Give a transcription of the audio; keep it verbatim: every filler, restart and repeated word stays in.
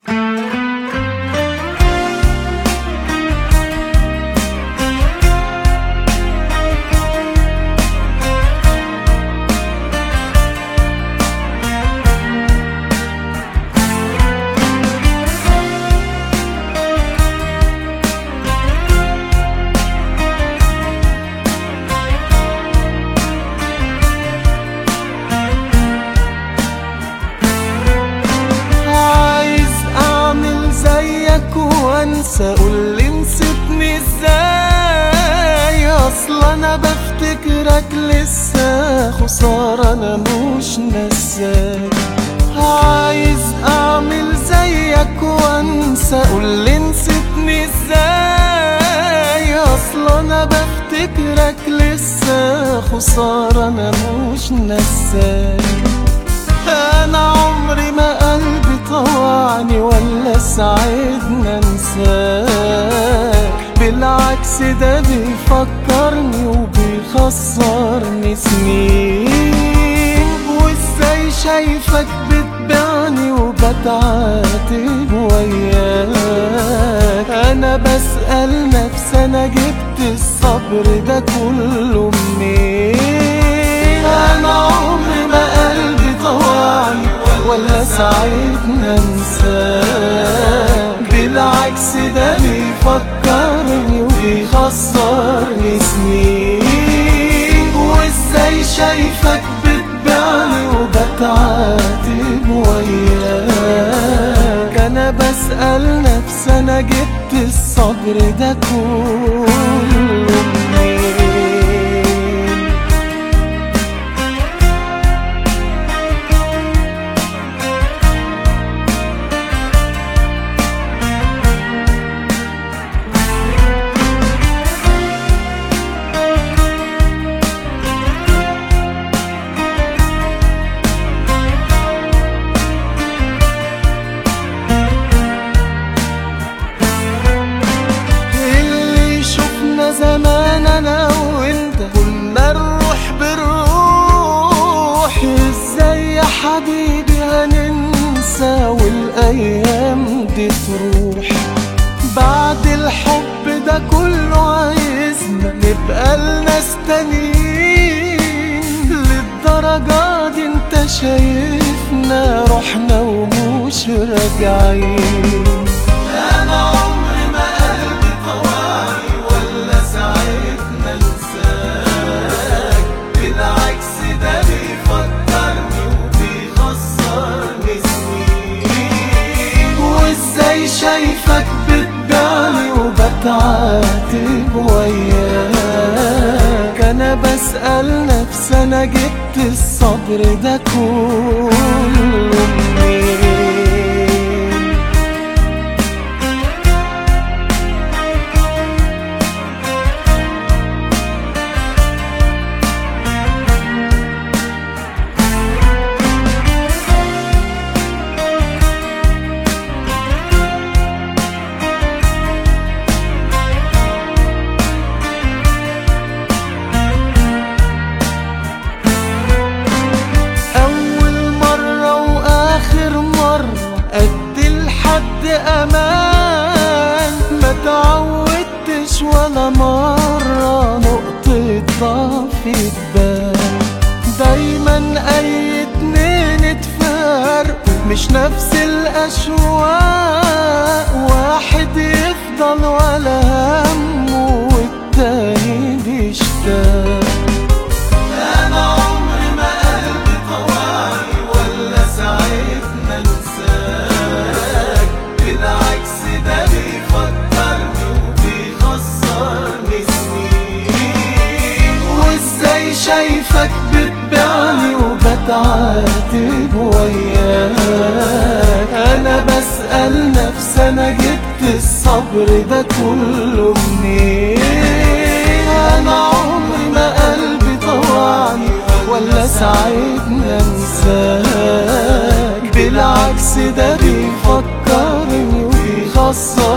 وانسى قولي نسيتني ازاي، اصلا انا بفتكرك لسه، خسارة انا مش نساك. عايز اعمل زيك وانسى قولي نسيتني ازاي، اصلا انا بفتكرك لسه، خسارة انا مش نساك. انا عمري ما قلبي طوعني ولا ساعدنا انساك، بالعكس ده بيفكرني وبيخسرني سنين. وازاي شايفك بتبيعني وبتعاتب وياك، انا بسأل نفسي انا جبت الصبر ده كله منين؟ انا عمري ما قلبي طوعني ولا ساعدنا انساك، بالعكس ده بيفكرني وبيخسرني سنين. وازاي شايفك بتبيعني وبتعاتب وياك، انا بسأل نفسي انا جبت الصبر ده كله منين؟ زمان انا وانت كنا الروح بالروح، ازاي يا حبيبي هننسى والايام دي تروح؟ بعد الحب ده كله عايزنا نبقى لناس تانيين، للدرجة دي انت شايفنا رحنا ومش راجعين؟ انا عمري ما قلبي طوعني ولا ساعدنا انساك، بالعكس ده بيفكرني وبيخسرني سنين. وازاي شايفك بتبيعني وبتعاتب وياك، انا بسأل نفسي انا جبت الصبر ده كله منين؟ امان ما تعودتش ولا مرة نقطة ضعف تبان، دايما اي اتنين اتفرقوا مش نفس الاشواق، واحد يفضل ولا همه والتاني بيشتاق. انا عمري ما قلبي طوعني ولا ساعدنا انساك، بالعكس ده بيفكرني وبيخسرني سنين. وازاي شايفك بتبيعني وبتعاتب وياك، انا بسأل نفسي انا جبت الصبر ده كله منين؟ انا عمري ما قلبي طوعني ولا ساعدنا انساك، بالعكس ده بيفكرني وبيخسرني